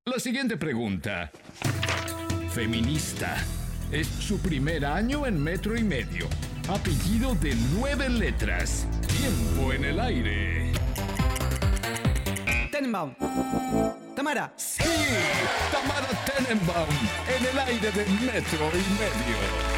La siguiente pregunta. Feminista. Es su primer año en metro y medio. Apellido de 9 letras. Tiempo en el aire. Tenenbaum. Tamara. Sí, Tamara Tenenbaum. En el aire de metro y medio.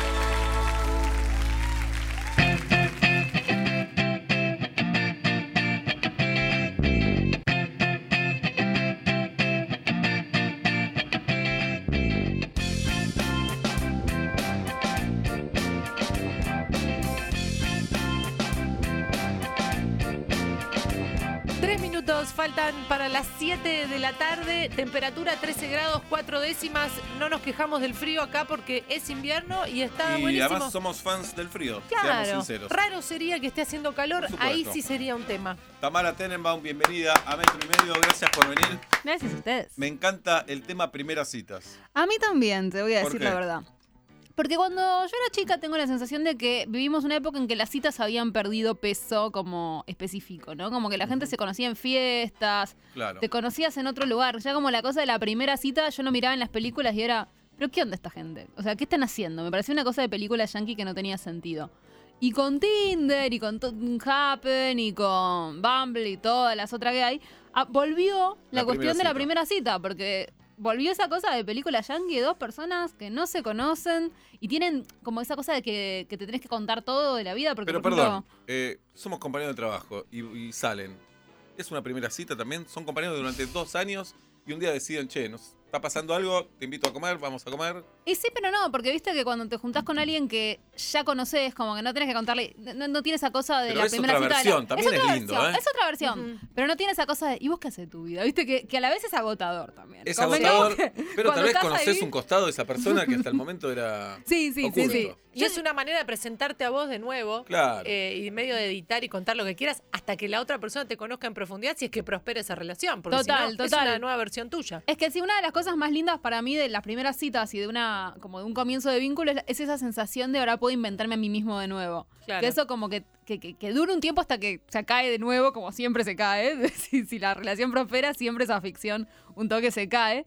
Faltan para las 7 de la tarde, temperatura 13 grados 4 décimas. No nos quejamos del frío acá porque es invierno y está buenísimo. Y además somos fans del frío, claro, seamos sinceros. Raro sería que esté haciendo calor, ahí sí sería un tema. Tamara Tenenbaum, bienvenida a Metro y Medio, gracias por venir. Gracias a ustedes. Me encanta el tema primeras citas. A mí también, te voy a ¿Por decir qué? la verdad. Porque cuando yo era chica tengo la sensación de que vivimos una época en que las citas habían perdido peso como específico, ¿no? Como que la gente se conocía en fiestas, Claro. te conocías en otro lugar. Ya como la cosa de la primera cita, yo lo miraba en las películas y era, ¿pero qué onda esta gente? O sea, ¿qué están haciendo? Me parecía una cosa de película yankee que no tenía sentido. Y con Tinder, y con Happen, y con Bumble, y todas las otras que hay, volvió la cuestión de la primera cita, porque volvió esa cosa de película yankee de dos personas que no se conocen y tienen como esa cosa de que te tenés que contar todo de la vida. Porque, Pero por ejemplo, perdón, somos compañeros de trabajo y salen. ¿Es una primera cita también? Son compañeros durante 2 años y un día deciden, che, nos está pasando algo, te invito a comer, vamos a comer. Y sí, pero no, porque viste que cuando te juntás con alguien que ya conoces, como que no tenés que contarle, no tiene esa cosa de Pero la es primera otra cita. versión, también es otra es lindo, versión, ¿eh? Es otra versión, pero no tiene esa cosa de, ¿y vos qué haces de tu vida? Viste que a la vez es agotador también. Es Convengamos agotador, que pero tal cuando vez estás conoces ahí- un costado de esa persona que hasta el momento era Sí. oculto. Y es una manera de presentarte a vos de nuevo. Claro. Y medio de editar y contar lo que quieras hasta que la otra persona te conozca en profundidad si es que prospera esa relación. Porque Total, si no, total. es una nueva versión tuya. Es que sí, una de las cosas más lindas para mí de las primeras citas y de como de un comienzo de vínculo es esa sensación de ahora puedo inventarme a mí mismo de nuevo. Claro. Que eso como que dura un tiempo hasta que se cae de nuevo, como siempre se cae. Si la relación prospera, siempre esa ficción un toque se cae.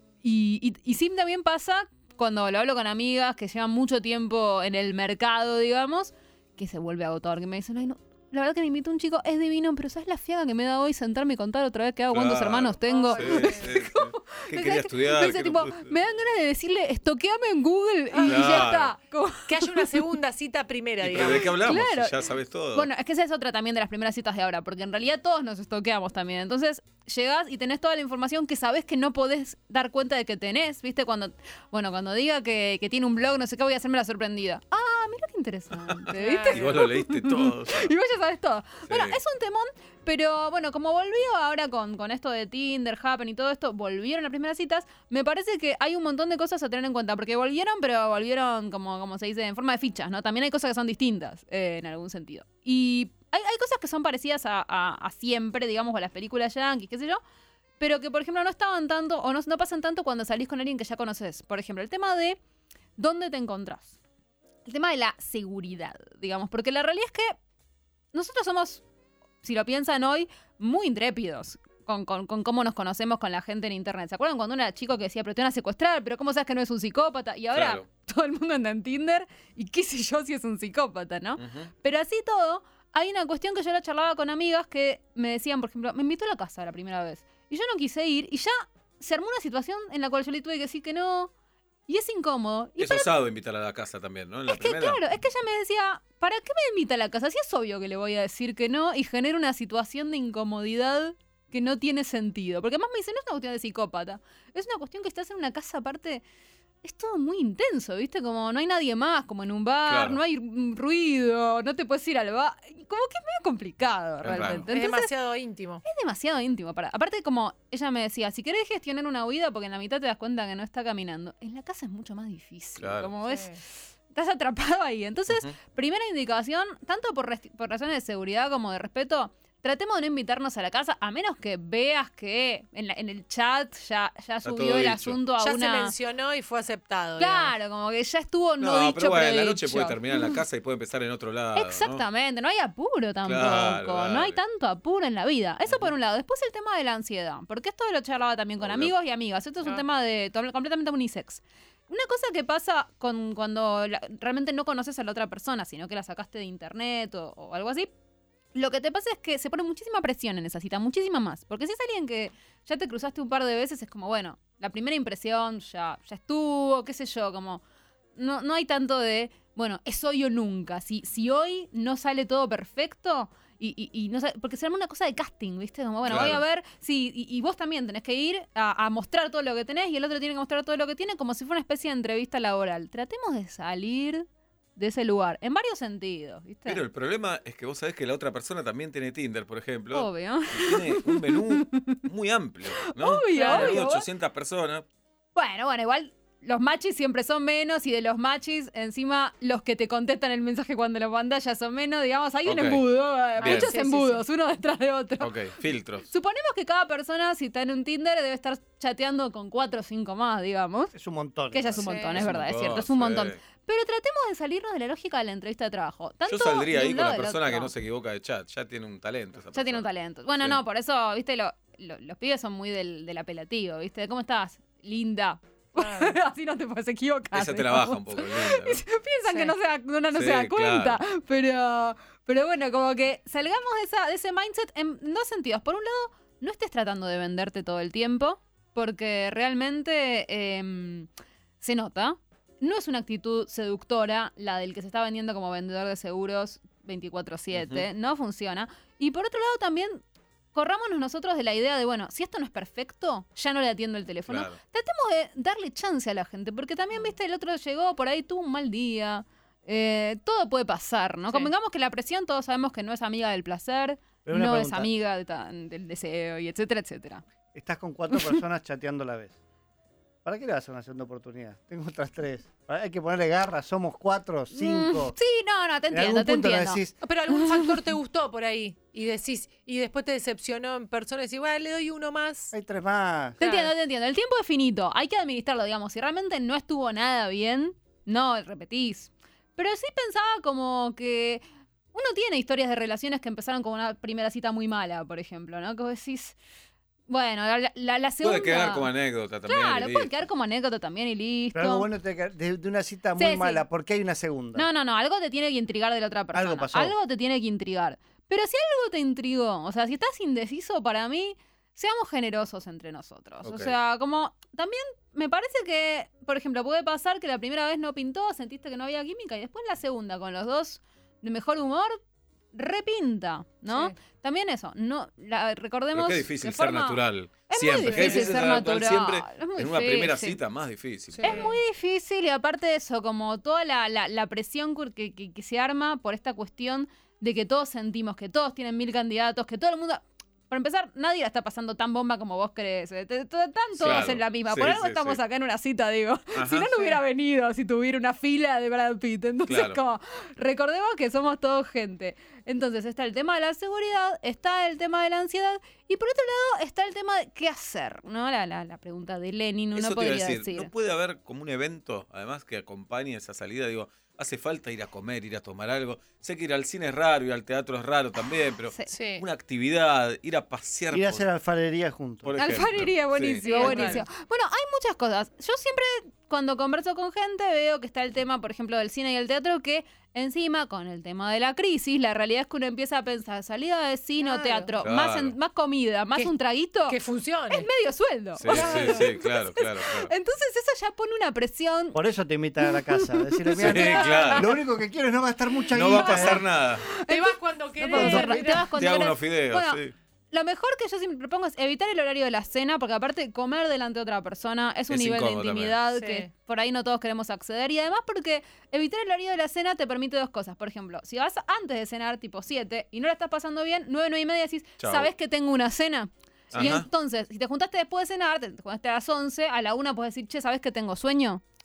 Y sí también pasa cuando lo hablo con amigas que llevan mucho tiempo en el mercado, digamos, que se vuelve agotador, que me dicen, ay, no, la verdad que me invitó un chico, es divino, pero ¿sabes la fiaga que me da hoy sentarme y contar otra vez qué hago, cuántos hermanos tengo? Sí. ¿Qué quería estudiar? Me dice, ¿Qué tipo, no pude? me dan ganas de decirle, estoqueame en Google y Claro. ya está. Como- Que haya una segunda cita primera, ¿Y pero digamos. de qué hablamos? Claro. Ya sabes todo. Bueno, es que esa es otra también de las primeras citas de ahora, porque en realidad todos nos estoqueamos también. Entonces, llegás y tenés toda la información que sabés que no podés dar cuenta de que tenés, ¿viste? Cuando diga que tiene un blog, no sé qué, voy a hacerme la sorprendida. Ah, mira qué interesante, ¿viste? Y vos lo leíste todo. Y vos ya sabés todo. Sí. Bueno, es un temón, pero bueno, como volvió ahora con esto de Tinder, Happen y todo esto, volvieron las primeras citas, me parece que hay un montón de cosas a tener en cuenta, porque volvieron, pero volvieron, como se dice, en forma de fichas, ¿no? También hay cosas que son distintas, en algún sentido. Y hay cosas que son parecidas a siempre, digamos, a las películas yankees, qué sé yo, pero que, por ejemplo, no estaban tanto, o no pasan tanto cuando salís con alguien que ya conoces. Por ejemplo, el tema de dónde te encontrás. El tema de la seguridad, digamos, porque la realidad es que nosotros somos, si lo piensan hoy, muy intrépidos con cómo nos conocemos con la gente en internet. ¿Se acuerdan cuando uno era chico que decía, pero te van a secuestrar, pero cómo sabes que no es un psicópata? Y ahora Claro. todo el mundo anda en Tinder y qué sé yo si es un psicópata, ¿no? Ujú. Pero así todo, hay una cuestión que yo la charlaba con amigas que me decían, por ejemplo, me invitó a la casa la primera vez y yo no quise ir y ya se armó una situación en la cual yo le tuve que decir que no y es incómodo. Y Es osado invitar a la casa también, ¿no? En la es que primera. claro, es que ella me decía, ¿para qué me invita a la casa? Si es obvio que le voy a decir que no y genera una situación de incomodidad que no tiene sentido. Porque además me dice, no es una cuestión de psicópata, es una cuestión que estás en una casa aparte, es todo muy intenso, ¿viste? Como no hay nadie más, como en un bar, Claro. no hay ruido, no te puedes ir al bar. Como que es medio complicado Es realmente. raro. Es Entonces, demasiado íntimo. es demasiado íntimo. Aparte, como ella me decía, si querés gestionar una huida, porque en la mitad te das cuenta que no está caminando, en la casa es mucho más difícil. Claro. Como ves, Sí. estás atrapado ahí. Entonces, Ujú. primera indicación, tanto por razones de seguridad como de respeto, tratemos de no invitarnos a la casa, a menos que veas que en el chat ya subió todo el dicho. asunto a Ya una... se mencionó y fue aceptado. Claro, como que ya estuvo no dicho, pero bueno, la dicho. noche puede terminar en la casa y puede empezar en otro lado. Exactamente, no hay apuro tampoco, Claro, no hay dale. tanto apuro en la vida. Eso por un lado. Después el tema de la ansiedad, porque esto lo charlaba también con Obvio. amigos y amigas. Esto es un tema completamente unisex. Una cosa que pasa cuando realmente no conoces a la otra persona, sino que la sacaste de internet o algo así, lo que te pasa es que se pone muchísima presión en esa cita, muchísima más. Porque si es alguien que ya te cruzaste un par de veces, es como, bueno, la primera impresión ya estuvo, qué sé yo, como... No hay tanto de, bueno, es hoy o nunca. Si hoy no sale todo perfecto... Y no sale, porque se llama una cosa de casting, ¿viste? Como, bueno, Claro. voy a ver y vos también tenés que ir a mostrar todo lo que tenés y el otro tiene que mostrar todo lo que tiene como si fuera una especie de entrevista laboral. Tratemos de salir de ese lugar, en varios sentidos, ¿viste? Pero el problema es que vos sabés que la otra persona también tiene Tinder, por ejemplo. Obvio. Y tiene un menú muy amplio, ¿no? Obvio, Claro, obvio. 800 personas. Bueno, igual los machis siempre son menos y de los machis, encima, los que te contestan el mensaje cuando lo mandás ya son menos. Digamos, hay un Ok. embudo, Bien. muchos Sí, sí, embudos, uno detrás de otro. Ok, filtros. Suponemos que cada persona, si está en un Tinder, debe estar chateando con 4 o 5 más, digamos. Es un montón. Que ya es un Sí, montón, es es un verdad, es montón, cierto, es un montón. sí. Pero tratemos de salirnos de la lógica de la entrevista de trabajo. Tanto Yo saldría de ahí un con lado la del persona otro. que no se equivoca de chat. Ya tiene un talento esa Ya tiene un persona. talento. Bueno, Sí. no, por eso, viste, los pibes son muy del apelativo, viste. ¿Cómo estás? Linda. Así no te puedes equivocar. Esa te la baja un poco. Linda, ¿no? Piensan Sí. que uno no Sí, se da cuenta. claro. Pero bueno, como que salgamos de ese mindset en dos sentidos. Por un lado, no estés tratando de venderte todo el tiempo, porque realmente se nota. No es una actitud seductora la del que se está vendiendo como vendedor de seguros 24/7. No funciona. Y por otro lado también, corrámonos nosotros de la idea de, bueno, si esto no es perfecto, ya no le atiendo el teléfono. Claro. Tratemos de darle chance a la gente, porque también, viste, el otro llegó por ahí, tuvo un mal día. Todo puede pasar, ¿no? Sí. Convengamos que la presión todos sabemos que no es amiga del placer, Pero una no es pregunta. amiga del deseo, y etcétera, etcétera. Estás con 4 personas chateando a la vez. ¿Para qué le das una segunda oportunidad? Tengo otras 3. Hay que ponerle garra, somos 4, 5. Sí, no, te En entiendo, algún te punto le entiendo. decís, Pero algún factor te gustó por ahí y decís, y después te decepcionó en persona y decís, bueno, le doy uno más. hay 3 más. Te Claro. entiendo. El tiempo es finito. Hay que administrarlo, digamos. Si realmente no estuvo nada bien, no repetís. Pero sí pensaba como que uno tiene historias de relaciones que empezaron con una primera cita muy mala, por ejemplo, ¿no? Que vos decís, bueno, la segunda... Puede quedar como anécdota también. Claro, y puede listo. quedar como anécdota también y listo. Pero algo bueno de una cita muy Sí, sí. mala, porque hay una segunda. No, algo te tiene que intrigar de la otra persona. Algo pasó. Algo te tiene que intrigar. Pero si algo te intrigó, o sea, si estás indeciso, para mí, seamos generosos entre nosotros. Ok. O sea, como también me parece que, por ejemplo, puede pasar que la primera vez no pintó, sentiste que no había química y después la segunda, con los dos de mejor humor, repinta, ¿no? Sí. También eso, recordemos... Pero qué difícil de ser forma- natural. Es Siempre. muy Qué difícil difícil ser ser natural natural. siempre. Es muy En una primera difícil. cita más difícil. Sí. Es muy difícil y aparte de eso, como toda la presión que se arma por esta cuestión de que todos sentimos que todos tienen 1000 candidatos, que todo el mundo... Para empezar, nadie la está pasando tan bomba como vos crees. Están todos Claro. en la misma. Sí, Por algo sí, estamos sí. acá en una cita, digo. Ajá. Si no hubiera venido, si tuviera una fila de Brad Pitt. Entonces, Claro. como, recordemos que somos todos gente. Entonces, está el tema de la seguridad, está el tema de la ansiedad, y por otro lado, está el tema de qué hacer, ¿no? La pregunta de Lenin, uno Eso te iba a podría decir. decir. ¿No puede haber como un evento, además, que acompañe esa salida? Digo, hace falta ir a comer, ir a tomar algo. Sé que ir al cine es raro, ir al teatro es raro también, pero Sí. Sí. una actividad, ir a pasear. Ir a por- hacer alfarería juntos. por ejemplo. Alfarería, buenísimo, Sí, buenísimo. Bueno, hay muchas cosas. Yo siempre, cuando converso con gente, veo que está el tema, por ejemplo, del cine y el teatro, que encima, con el tema de la crisis, la realidad es que uno empieza a pensar, salida de cine o Claro. teatro, Claro. más comida, más Que- un traguito, Que funcione. es medio sueldo. Sí, sí, claro. Entonces eso ya pone una presión. Por eso te invitan a la casa. Decirle, Sí, mira, claro. lo único que quiero es no gastar mucha No va a guita, pasar nada. Te vas cuando querés. Te vas mirá. cuando Te hago querés. unos fideos, Bueno, sí. Lo mejor que yo siempre propongo es evitar el horario de la cena, porque aparte comer delante de otra persona es un Es nivel de incómodo intimidad también. que Sí. por ahí no todos queremos acceder. Y además porque evitar el horario de la cena te permite dos cosas. Por ejemplo, si vas antes de cenar tipo 7 y no la estás pasando bien, 9, 9 y media decís, Chau. ¿sabés que tengo una cena? Y Ajá. entonces, si te juntaste después de cenar, te juntaste a las 11, a la 1 puedes decir, che, ¿sabés que tengo sueño?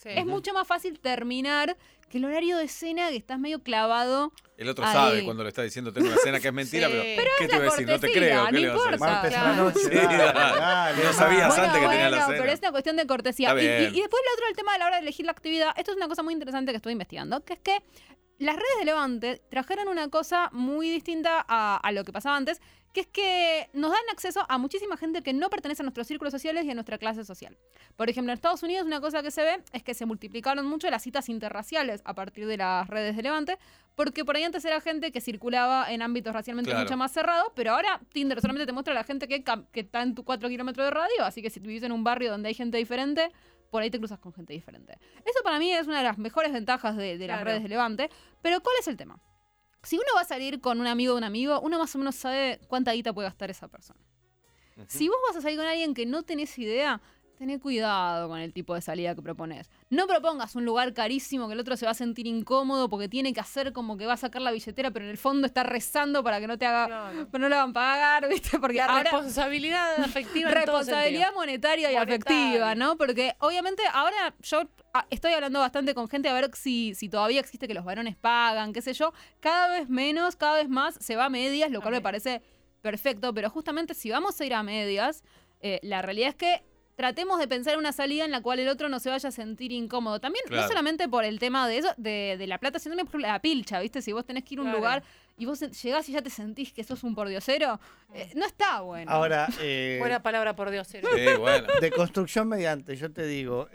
Sí. es mucho más fácil terminar que el horario de cena que estás medio clavado. El otro Ahí. sabe cuando le está diciendo tengo una cena que es mentira, Sí. pero ¿qué es te la voy a decir? No te cortesía, creo, ¿qué no le vas a decir? importa. Martes a la Claro. noche. Sí, dale, dale. dale, No sabías dale. antes que tenía la cena. Pero es una cuestión de cortesía. Está Y bien. después lo otro, el tema de la hora de elegir la actividad. Esto es una cosa muy interesante que estuve investigando, que es que las redes de Levante trajeron una cosa muy distinta a lo que pasaba antes, que es que nos dan acceso a muchísima gente que no pertenece a nuestros círculos sociales y a nuestra clase social. Por ejemplo, en Estados Unidos una cosa que se ve es que se multiplicaron mucho las citas interraciales a partir de las redes de Levante, porque por ahí antes era gente que circulaba en ámbitos racialmente Claro. mucho más cerrados, pero ahora Tinder solamente te muestra a la gente que está en tu 4 kilómetros de radio, así que si vivís en un barrio donde hay gente diferente, por ahí te cruzas con gente diferente. Eso para mí es una de las mejores ventajas de las Claro. redes de Levante, pero ¿cuál es el tema? Si uno va a salir con un amigo de un amigo, uno más o menos sabe cuánta guita puede gastar esa persona. Si vos vas a salir con alguien que no tenés idea, tené cuidado con el tipo de salida que propones. No propongas un lugar carísimo que el otro se va a sentir incómodo porque tiene que hacer como que va a sacar la billetera, pero en el fondo está rezando para que no te haga, Claro. pero no le van a pagar, ¿viste? Porque La ahora responsabilidad afectiva en todo responsabilidad sentido. monetaria y Monetaria. afectiva, ¿no? Porque obviamente ahora yo estoy hablando bastante con gente a ver si todavía existe que los varones pagan, qué sé yo. Cada vez menos, cada vez más se va a medias, lo cual me Ok. parece perfecto. Pero justamente si vamos a ir a medias, la realidad es que tratemos de pensar una salida en la cual el otro no se vaya a sentir incómodo. También, no Claro. solamente por el tema de eso, de la plata, sino también por la pilcha, ¿viste? Si vos tenés que ir a un Claro. lugar y vos llegás y ya te sentís que sos un pordiosero, no está bueno. Ahora, Buena palabra, por Dios. Sí, bueno. de construcción mediante, yo te digo,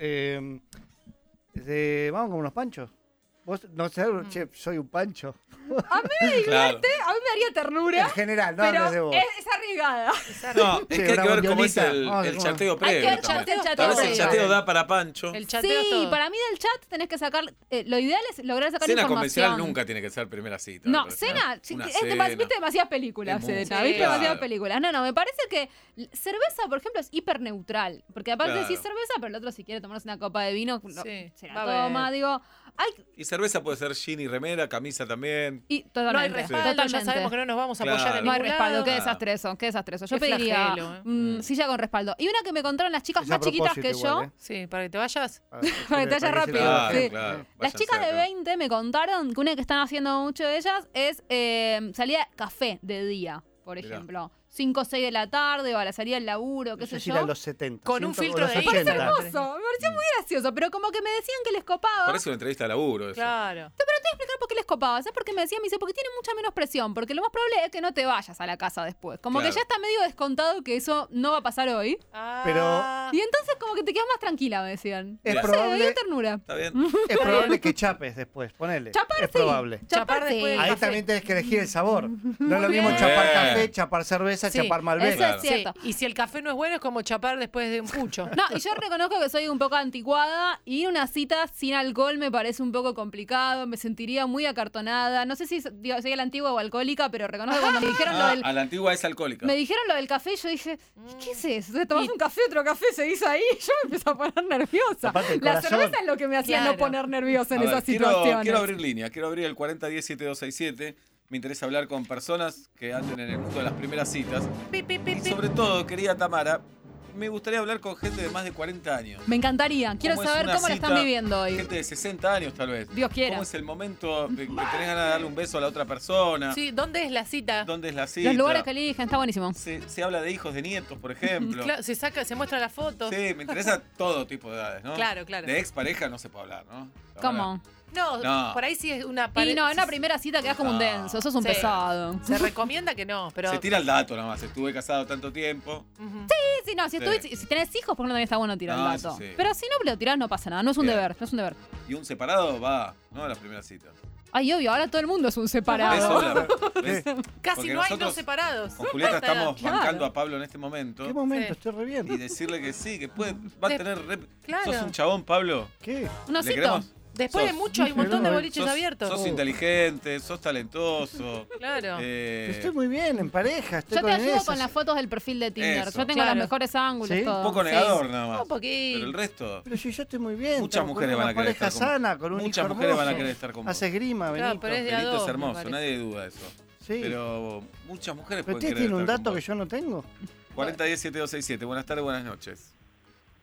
vamos con unos panchos. Vos, no sé, che, soy un pancho. Claro. A mí me haría ternura. En general, no Pero hables de vos. es arriesgada. No, es Sí, que hay una que ver cómo es bondionita. el Vamos, ¿cómo? chateo Hay que previo. ver también. chateo Tal vez el previo. chateo da para Pancho. El chateo es Sí, todo. para mí del chat tenés que sacar. Lo ideal es lograr sacar Cena información. convencional nunca tiene que ser primera cita. No, me parece, cena, ¿no? sí, Una viste demasiadas películas, Es muy- Cena, Sí, viste claro. demasiadas películas. No, me parece que cerveza, por ejemplo, es hiper neutral. Porque aparte Claro. decís cerveza, pero el otro si quiere tomarse una copa de vino, Sí, se va la a ver. toma, digo. Ay, Y cerveza puede ser jean y remera, camisa también. y No hay totalmente. respaldo, ya totalmente. sabemos que no nos vamos a apoyar Claro. en No hay ningún respaldo, lado. qué desastre eso, qué desastre eso. Yo Qué pediría flagelo, ¿eh? silla con respaldo. Y una que me contaron las chicas Es a más chiquitas que propósito igual, yo, Sí, para que te vayas. Para Para que te vaya rápido, Claro, sí. claro. las Váyanse chicas de acá. 20 me contaron que una que están haciendo mucho de ellas es salir a café de día, por Mirá. ejemplo. 5 o 6 de la tarde o a la salida del laburo, qué Eso sé es ir yo. a los 70. Con un siento, filtro o los de 80. Instagram. Hermoso, me pareció muy gracioso, pero como que me decían que les copaba. Parece una entrevista de laburo eso. Claro. Te voy a explicar por qué les copaba. ¿Sabes por qué me decían? Me dice, porque tiene mucha menos presión. Porque lo más probable es que no te vayas a la casa después. Como Claro. que ya está medio descontado que eso no va a pasar hoy. Ah, Y entonces como que te quedas más tranquila, me decían. Es Bien. No sé, me probable, dio ternura. ¿Está bien? es probable que chapes después, ponele. Chapar, es sí. probable. Chapar después del Ahí café. también tenés que elegir el sabor. No es lo Muy mismo bien. chapar Bien. café, chapar cerveza, Sí, chapar Malbec. Eso Claro. es cierto. Sí, y si el café no es bueno, es como chapar después de un pucho. No, y yo reconozco que soy un poco anticuada y una cita sin alcohol me parece un poco complicado, me sentiría muy acartonada. No sé si digo, soy a la antigua o alcohólica, pero reconozco que cuando me dijeron lo del... A la antigua es alcohólica. Me dijeron lo del café y yo dije, ¿y ¿qué es eso? ¿Te tomás un café, otro café, seguís ahí? Y yo me empecé a poner nerviosa. Aparte, el La corazón. cerveza es lo que me hacía Claro. no poner nerviosa en A ver, esas quiero situaciones. abrir línea, quiero abrir el 40107267. Me interesa hablar con personas que anden en el mundo de las primeras citas. Pi, pi, pi, Y pi. sobre todo, querida Tamara, me gustaría hablar con gente de más de 40 años. Me encantaría. Quiero ¿Cómo es saber una cómo la están cita? viviendo hoy. Gente de 60 años, tal vez. Dios quiera. ¿Cómo es el momento de que tenés ganas de darle un beso a la otra persona? Sí, ¿dónde es la cita? ¿Dónde es la cita? Los lugares que eligen, está buenísimo. Se habla de hijos, de nietos, por ejemplo. Claro, se muestra la foto. Sí, me interesa todo tipo de edades, ¿no? Claro, claro. De expareja no se puede hablar, ¿no? ¿Cómo? No, No. por ahí sí es una Y pared. no, en una primera cita quedás como un No. denso. Eso es un Sí. pesado. Se recomienda que no, pero. Se tira el dato nada más. Estuve casado tanto tiempo. Ujú. Sí, no, si tenés hijos, por ejemplo, también está bueno tirar No, el eso dato. sí. Pero si no lo tirás, no pasa nada. No es un Bien. deber, no es un deber. Y un separado va, ¿no? A las primeras citas. Ay, obvio, ahora todo el mundo es un ¿Ves, separado. Ola? ¿Ves? Casi Porque no hay nosotros dos separados. Con Julieta A esta edad. estamos bancando a Pablo en este momento. ¿Qué momento? Sí. Estoy re bien. Y decirle que sí, que puede, va a De- tener... Claro. ¿Sos un chabón, Pablo? ¿Qué? Un ¿Le osito. queremos? Después de Sos- mucho hay un montón de boliches sos, abiertos. Sos inteligente, sos talentoso. Claro. Estoy muy bien, en pareja. Estoy Yo te con ayudo esas. con las fotos del perfil de Tinder. Eso. Yo tengo Claro. los mejores ángulos, ¿Sí? todo. un poco Sí. negador nada más. Un poquito. Pero el resto... Pero si yo estoy muy bien. Muchas tengo mujeres una van a querer pareja estar con sana, con un Muchas hijo mujeres van a hermoso. querer estar con vos. Hace esgrima, Claro, Benito. pero es de Benito a es dos, me hermoso, parece. nadie duda de eso. Sí. Pero muchas mujeres Pero pueden usted querer tiene un estar dato con que yo no tengo. vos. 40107267. Buenas tardes, buenas noches.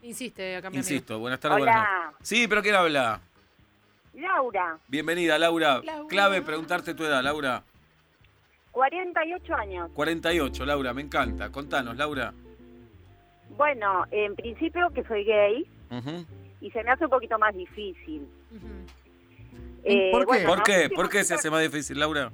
Insiste acá mi amigo. Insisto, buenas tardes, buenas Hola, noches. Sí, pero ¿quién habla? Laura, Bienvenida, Laura. Laura. Clave preguntarte tu edad, Laura. 48 años. 48, Laura, me encanta. Contanos, Laura. Bueno, en principio que soy gay Ujú. y se me hace un poquito más difícil. Ujú. ¿Por qué? bueno, ¿Por la qué? última ¿Por qué se cita- hace más difícil, Laura?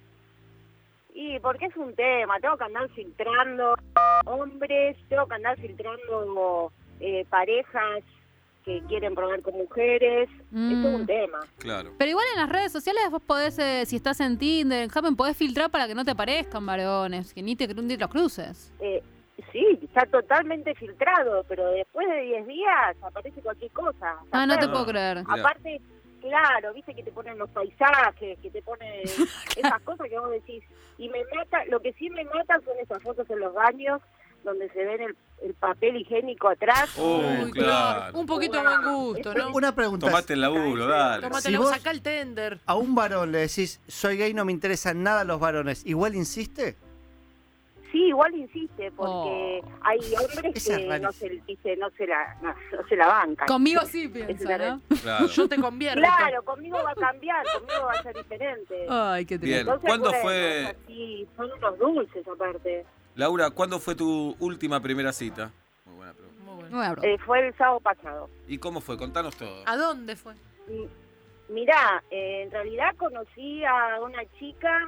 Y porque es un tema, tengo que andar filtrando hombres, tengo que andar filtrando parejas que quieren probar con mujeres, es todo un tema. Claro. Pero igual en las redes sociales vos podés, si estás en Tinder, en Happen, podés filtrar para que no te aparezcan varones, que ni te los cruces. Sí, está totalmente filtrado, pero después de 10 días aparece cualquier cosa. Ah, no te Hasta puedo creer. Mirá. aparte, claro, viste que te ponen los paisajes, que te ponen esas cosas que vos decís. Y me mata, lo que sí me mata son esas fotos en los baños donde se ven el papel higiénico atrás. Uy, claro. Un poquito de buen gusto, ¿no? Una pregunta. Tomate el laburo, dale. Tómatelo, Si vos- sacá el tender. A un varón le decís, soy gay, no me interesan nada los varones, ¿igual insiste? Sí, igual insiste, porque hay hombres Esa es que rarísima. no se la bancan. Conmigo sí Es piensa, una ¿no? Claro. Yo te convierto. Claro, conmigo va a cambiar, conmigo va a ser diferente. Ay, qué Bien. triste. Entonces, ¿Cuándo bueno, fue- es así, son unos dulces aparte. Laura, ¿cuándo fue tu última primera cita? Muy buena pregunta. Muy bueno. Bueno, Fue el sábado pasado. ¿Y cómo fue? Contanos todo. ¿A dónde fue? Mirá, en realidad conocí a una chica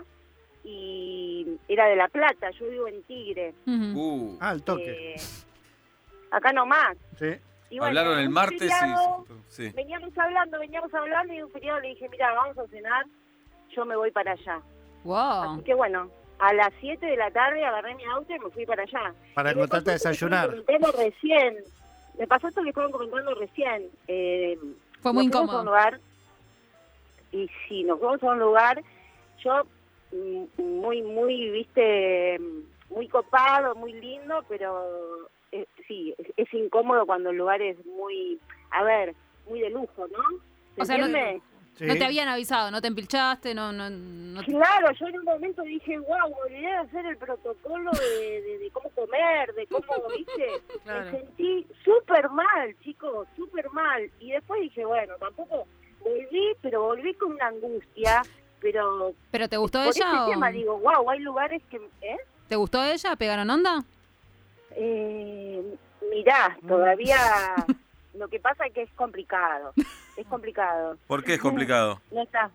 y era de La Plata, yo vivo en Tigre, ujú. Al toque. acá nomás. Sí. Y bueno, Hablaron el un martes feriado, y... Sí. veníamos hablando y un feriado le dije, mira, vamos a cenar, yo me voy para allá. Wow. Así que bueno, a las 7 de la tarde agarré mi auto y me fui para allá. Para Y me encontrarte a pasó esto que desayunar. estaban comentando recién. Me pasó esto que estaban comentando recién. Fue muy nos fuimos a un incómodo. lugar, y sí, nos fuimos a un lugar, yo muy, viste, muy copado, muy lindo, pero sí, es incómodo cuando el lugar es muy, a ver, muy de lujo, ¿no? ¿Se O sea, no- entiende? Sí. No te habían avisado, no te empilchaste, no Claro, yo en un momento dije, wow, me olvidé de hacer el protocolo de cómo comer, de cómo, viste, Claro. me sentí súper mal, chicos, súper mal. Y después dije, bueno, tampoco pero volví con una angustia, pero ¿Pero te gustó por ese ella o tema digo, wow, hay lugares que, te gustó ella? ¿Pegaron onda? Mirá, todavía, lo que pasa es que es complicado, ¿Por qué es complicado? no está.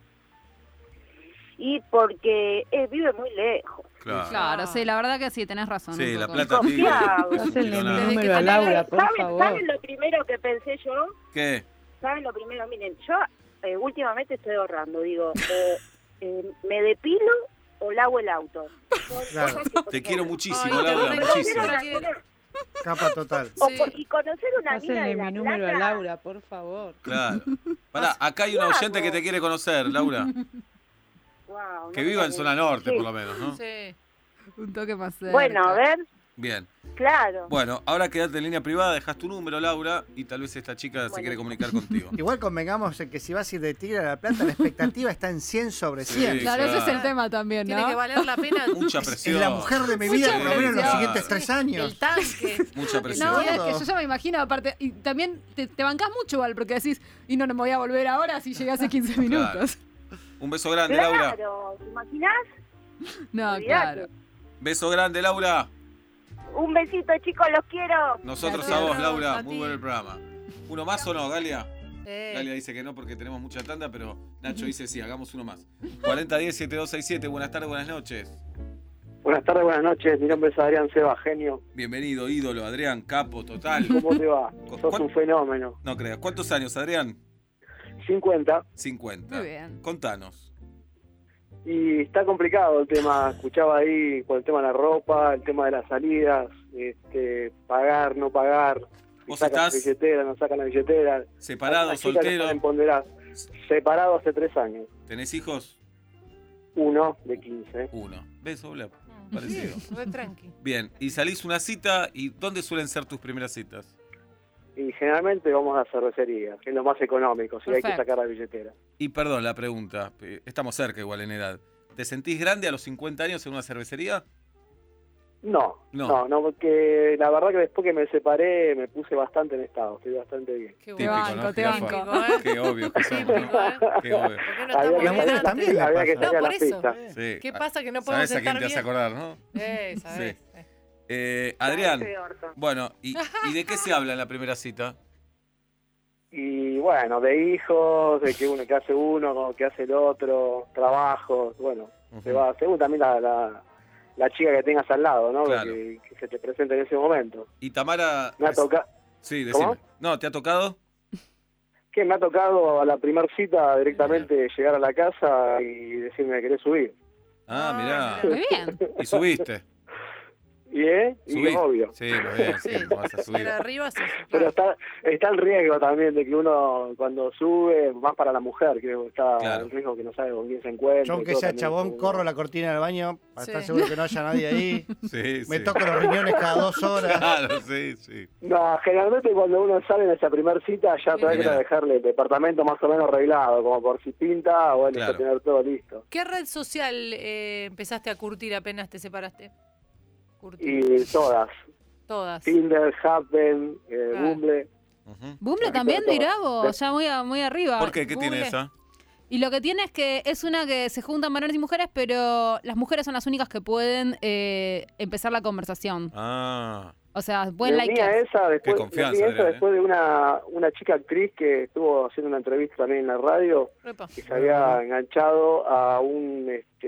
Y porque vive muy lejos. Claro. Claro, sí, la verdad que sí, tenés razón. Sí, un La poco. Plata Tigre. Confiado. es un Pásenle mi kilonado. número a que Laura, por favor. ¿Saben lo primero que pensé yo? ¿Qué? ¿Saben lo primero? Miren, yo últimamente estoy ahorrando, digo, ¿me depilo o lavo el auto? Son Claro. cosas que, por Te quiero ejemplo, muchísimo, Ay, te Laura, re muchísimo. quiero. Capa total. o Sí. y conocer una mina Pásenle de La mi número a Plata, Laura, por favor. Claro. Pará, acá hay una oyente que te quiere conocer, Laura. wow, Que no viva me en zona imagino. norte, Sí. por lo menos, ¿no? Sí. Un toque más cerca. Bueno, a ver, Bien. claro. Bueno, ahora quédate en línea privada, dejas tu número, Laura, y tal vez esta chica se Bueno. quiere comunicar contigo. Igual convengamos en que si vas a ir de Tigre a La Plata, la expectativa está en 100 sobre 100. Sí, Claro, ese es claro. el tema también, Tiene ¿no? que valer la pena Mucha Es presión. la mujer de mi vida, por lo menos en los presión. siguientes 3 años. el tanque. Mucha presión. No, es Todo. que yo ya me imagino, aparte, y también te bancás mucho igual, porque decís, y no me voy a volver ahora si llegué hace 15 minutos. Un beso grande, Laura. Claro, ¿te imaginás? No, Olvidate. claro. Beso grande, Laura. Un besito, chicos, los quiero. Nosotros Gracias. a vos, Laura. A Muy ti. bueno el programa. ¿Uno más o no, Galia? Eh, Galia dice que no porque tenemos mucha tanda, pero Nacho dice sí, hagamos uno más. 4010-7267, buenas tardes, buenas noches. Buenas tardes, buenas noches. Mi nombre es Adrián Seba, genio. Bienvenido, ídolo, Adrián, capo, total. ¿Cómo te va? Sos ¿Cuán- un fenómeno. No creas. ¿Cuántos años, Adrián? 50. 50. Muy bien. Contanos. Y está complicado el tema. Escuchaba ahí con el tema de la ropa, el tema de las salidas, pagar, no pagar. Si ¿Vos sacan estás la billetera, no sacan la billetera. separado, Las chicas que soltero? saben ponderar. Separado hace 3 años. ¿Tenés hijos? Uno de 15. Uno. ¿Ves, Obla? mm, Parecido. sí, re tranqui. Bien, y salís una cita, ¿y dónde suelen ser tus primeras citas? Y generalmente vamos a cervecería, que es lo más económico, si hay que Perfecto. sacar la billetera. Y perdón la pregunta, estamos cerca igual en edad. ¿Te sentís grande a los 50 años en una cervecería? No, porque la verdad que después que me separé me puse bastante en estado, estoy bastante bien. Qué Típico, bueno. ¿no? te Jirafa. banco. Qué obvio que somos, Típico, ¿no? ¿eh? Qué obvio. ¿Por qué no Había estamos que bien salir, antes? también le había que pasa. salir a No, la por eso. pista. Sí. ¿Qué pasa que no podemos ¿Sabés a quién estar te hace bien? acordar, no? ¿Sabés? Adrián, Soy orto. bueno, ¿y de qué se habla en la primera cita? Y bueno, de hijos, de que hace uno, que hace el otro, trabajos, bueno, se va, según también la chica que tengas al lado, ¿no? Claro. Que se te presente en ese momento. Y Tamara... Me ha tocado, Sí, decime. ¿Cómo? No, ¿te ha tocado? que me ha tocado a la primer cita directamente llegar a la casa y decirme que querés subir. Ah, mirá. Muy bien. Y subiste. Y Subiste. obvio. Sí, muy bien, sí, no vas a subir. Pero arriba sí. Pero está el riesgo también de que uno cuando sube, más para la mujer, creo que está Claro. el riesgo que no sabe con quién se encuentra. Yo, y aunque todo sea también, chabón, como- corro la cortina del baño para Sí. estar seguro que no haya nadie ahí. Sí, Me sí. toco los riñones cada 2 horas. Claro, sí, sí. No, generalmente cuando uno sale en esa primer cita ya Bien. tenés que dejarle el departamento más o menos arreglado, como por si pinta, bueno, Claro. ya tener todo listo. ¿Qué red social empezaste a curtir apenas te separaste? Curtir. Y todas, Todas. Tinder, Happen, Ah. Bumble. Ujú. Bumble también, todo. mirá vos, ya muy arriba. ¿Por qué? ¿Qué tiene Google. esa? Y lo que tiene es que es una que se juntan varones y mujeres, pero las mujeres son las únicas que pueden empezar la conversación. Ah, O sea, pueden Le uní a likear. esa después, Qué confianza, le uní a esa Adrián, después de una chica actriz que estuvo haciendo una entrevista también en la radio, Epa. que se había enganchado a un,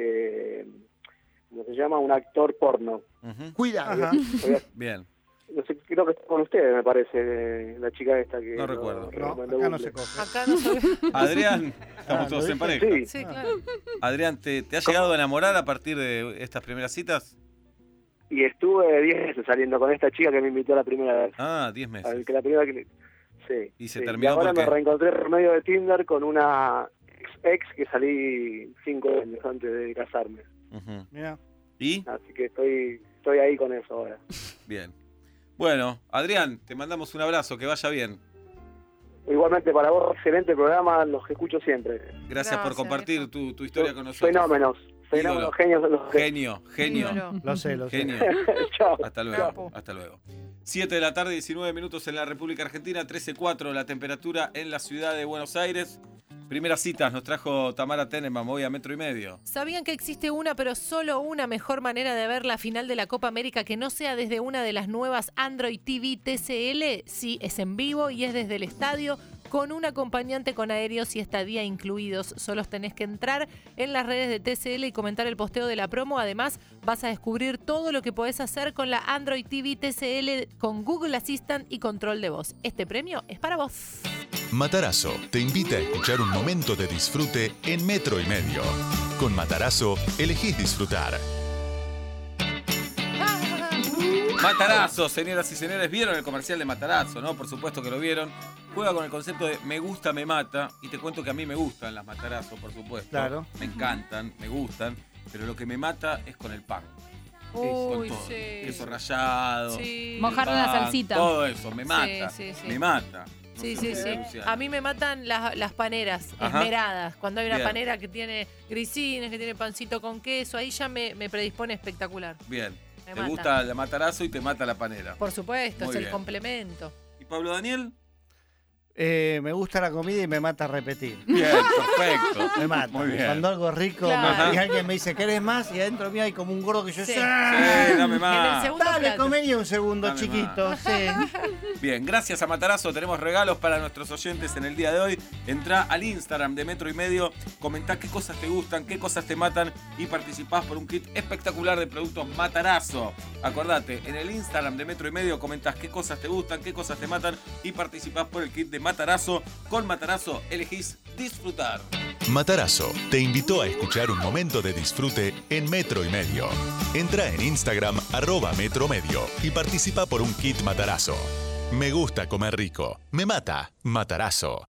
¿cómo se llama? Un actor porno. ujú. Cuidado. Bien. No sé, creo que está con ustedes, me parece, la chica esta que... No recuerdo. No, recomendó acá no Google. se coge. Acá no sabía. Adrián, estamos Ah, todos ¿lo en dije? pareja. Sí, Sí, claro. Adrián, ¿te has llegado a enamorar a partir de estas primeras citas? y estuve 10 meses saliendo con esta chica que me invitó la primera vez. Ah, 10 meses. Que la primera que... Sí. Y se sí. terminó Y ahora porque- me reencontré por medio de Tinder con una ex que salí 5 años antes de casarme. Ujú. Mirá. ¿Y? Así que estoy ahí con eso ahora. Bien. Bueno, Adrián, te mandamos un abrazo, que vaya bien. Igualmente para vos, excelente programa, los escucho siempre. Gracias por Gracias, compartir viejo. tu historia con nosotros. Fenómenos, Ídolo. genios de los Genio. Ídolo. Lo sé. Genio. Chao. Hasta luego. Capo. Hasta luego. 7 de la tarde, 19 minutos en la República Argentina, 13.4 la temperatura en la ciudad de Buenos Aires. Primeras citas nos trajo Tamara Tenenbaum hoy a Metro y Medio. ¿Sabían que existe una, pero solo una mejor manera de ver la final de la Copa América que no sea desde una de las nuevas Android TV TCL? Sí, es en vivo y es desde el estadio, con un acompañante con aéreos y estadía incluidos. Solo tenés que entrar en las redes de TCL y comentar el posteo de la promo. Además, vas a descubrir todo lo que podés hacer con la Android TV TCL con Google Assistant y control de voz. Este premio es para vos. Matarazzo te invita a escuchar un momento de disfrute en Metro y Medio. Con Matarazzo elegís disfrutar. Matarazzo, señoras y señores, ¿vieron el comercial de Matarazzo, no? Por supuesto que lo vieron. Juega con el concepto de me gusta, me mata. Y te cuento que a mí me gustan las Matarazzo, por supuesto. Claro. Me encantan, me gustan. Pero lo que me mata es con el pan. Con Uy, todo. sí. Queso rallado. Sí. Mojarlo en la pan, salsita. Todo eso, me mata. Sí, sí. Me mata. No Sí, sé sí, ustedes, sí. Luciana. A mí me matan las paneras Ajá. esmeradas. Cuando hay una Bien. panera que tiene grisines, que tiene pancito con queso, ahí ya me predispone espectacular. Bien. Me Te mata. gusta la Matarazo y te mata la panera. Por supuesto, Muy es el bien. complemento. ¿Y Pablo Daniel? Me gusta la comida y me mata repetir. Bien, perfecto. Me mata. Muy bien. Cuando algo rico Claro. y alguien me dice, ¿querés más? Y adentro mío hay como un gordo que yo Sí. Sí, dame En el más. segundo Dale, plato. comení un segundo, Dame chiquito. Sí. Bien, gracias a Matarazo tenemos regalos para nuestros oyentes en el día de hoy. Entrá al Instagram de Metro y Medio, comentá qué cosas te gustan, qué cosas te matan y participás por un kit espectacular de productos Matarazo. Acordate, en el Instagram de Metro y Medio comentás qué cosas te gustan, qué cosas te matan y participás por el kit de Matarazo. Con Matarazo elegís disfrutar. Matarazzo te invitó a escuchar un momento de disfrute en Metro y Medio. Entra en Instagram @metromedio y participa por un kit Matarazzo. Me gusta comer rico. Me mata Matarazzo.